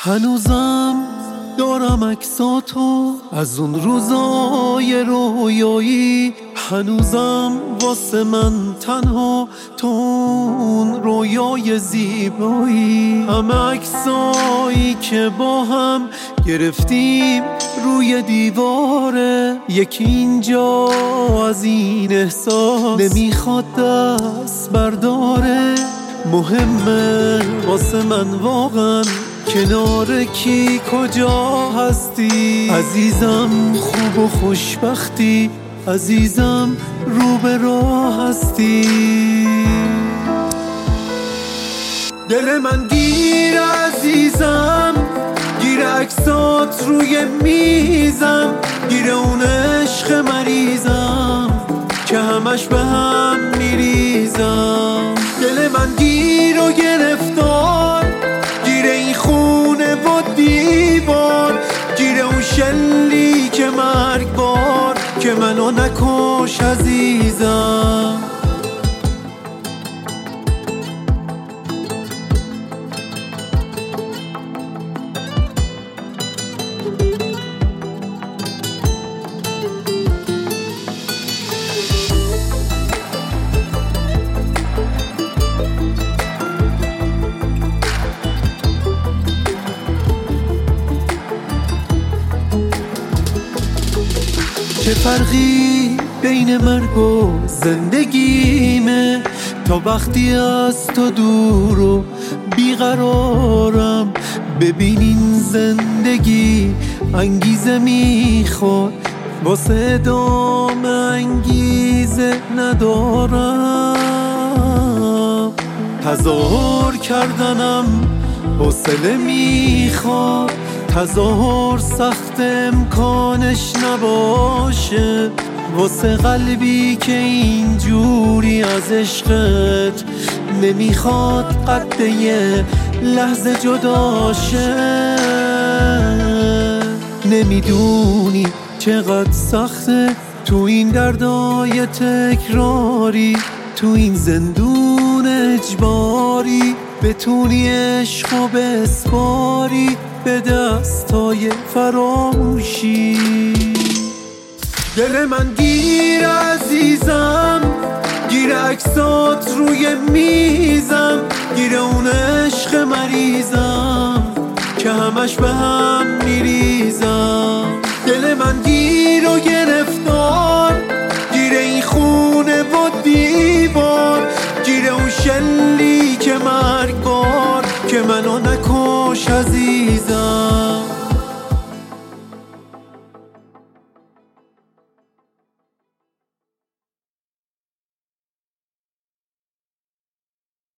هنوزم دارم عکساتو از اون روزای رویایی، هنوزم واسه من تنها تو اون رویای زیبایی. همه عکسایی که با هم گرفتیم روی دیواره، یکی اینجا از این احساس نمیخواد دست برداره. مهمه واسه من واقعا کنار کی کجا هستی، عزیزم خوب و خوشبختی، عزیزم رو به راه هستی. دل من گیر عزیزم، گیر عکسات روی میزم، گیر اون عشق مریضم که همش به هم میریزم. دل من گیر و گرفتار، گیر این خونه و دیوار، گیر اون شلی که مرگبار که منو نکش عزیزم. چه فرقی بین مرگ و زندگیمه، تا وقتی از تو دور و بیقرارم. ببین این زندگی انگیزه میخواد، واسه ادامه انگیزه ندارم. تظاهر کردنم حوصله میخواد، تظاهر سخت امکانش نباشه، واسه قلبی که اینجوری از عشقت نمیخواد قد یه لحظه جداشه. نمیدونی چقدر سخته تو این دردای تکراری، تو این زندون اجباری بتونی عشقو بسپاری به دستای فراموشی. دل من گیر عزیزم، گیر عکسات روی میزم، گیر اون عشق مریضم که همش به هم میریزم. دل من گیر و گرفتار، گیر این خونه و دیوار، گیر اون شلی که مرگبار که منو نکش عزیزم.